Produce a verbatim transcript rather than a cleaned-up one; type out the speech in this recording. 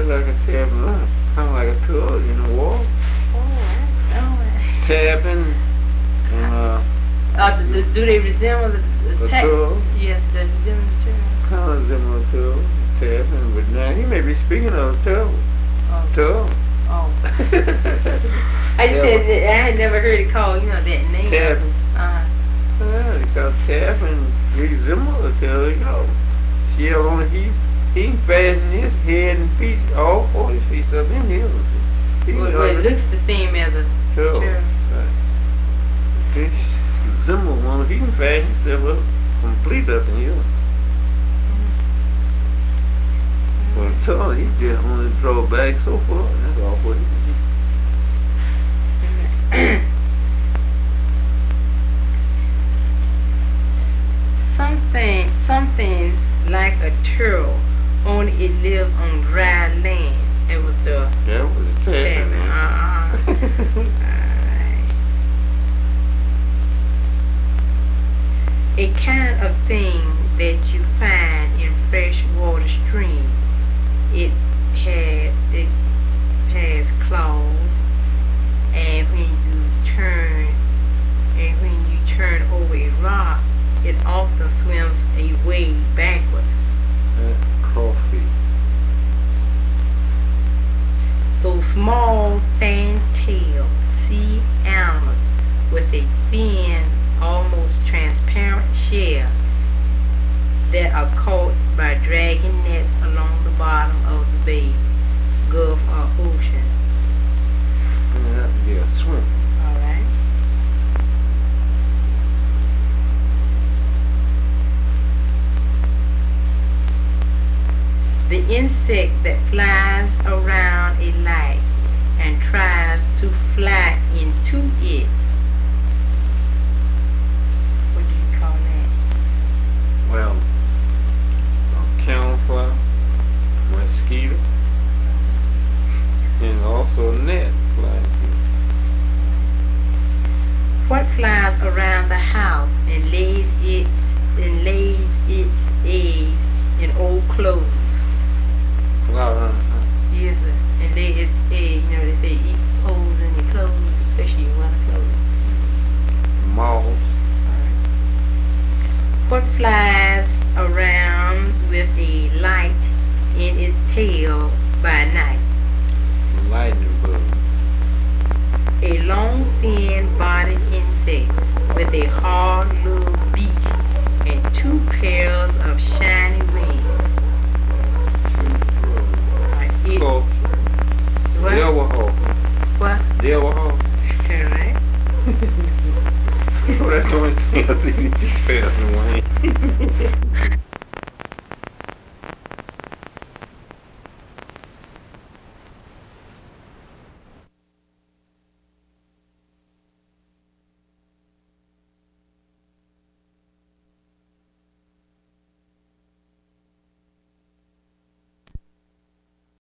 look like a tapping line. Kind of like a turtle in the wall. Oh, I know it. Tapping and uh. Uh, do, do do they resemble the, the A tap? turtle. Yes, they resemble the turtle. Kind of similar to tapping, but now he may be speaking of a turtle. Oh. Turtle. Oh. I just Yeah. said that I had never heard it called, you know, that name. Tapping. Uh, Yeah, he called tapping. He's similar to, you know. Shell on he he can fasten his head and feet, all four his feet up in here. He well, well, it looks the same as a turtle. turtle. Right. He's similar one. He can fasten himself up complete up in here. Well, the turtle, he just only throw back so far. That's all what he can do. something, something like a turtle, only it lives on dry land. It was the That was a tapping. tapping. Uh-uh. Alright. A kind of thing that you find in freshwater streams. It has it has claws, and when you turn and when you turn over a rock, it often swims away backward. That crawfish. Those small fan-tailed sea animals with a thin, almost transparent shell that are caught by dragging nets along the bottom of the bay, gulf, or ocean. Yeah, yeah, swim. Alright. The insect that flies around a light and tries to fly into it. What do you call that? Well, a camouflage, mosquito, and also a net flying through. What flies around the house and lays its and lays its eggs in old clothes? Fly around the house. Yes, sir. And lay its egg. You know they say eat holes in your clothes, especially your winter clothes. Moths. What flies around with a light in its tail by night? Lightning bug. A long, thin-bodied insect with a hard little beak and two pairs of shiny wings. Like it, So, what? devil hawk. What? Devil hawk. Alright. Well, that's the only thing I see that you pass in Wayne.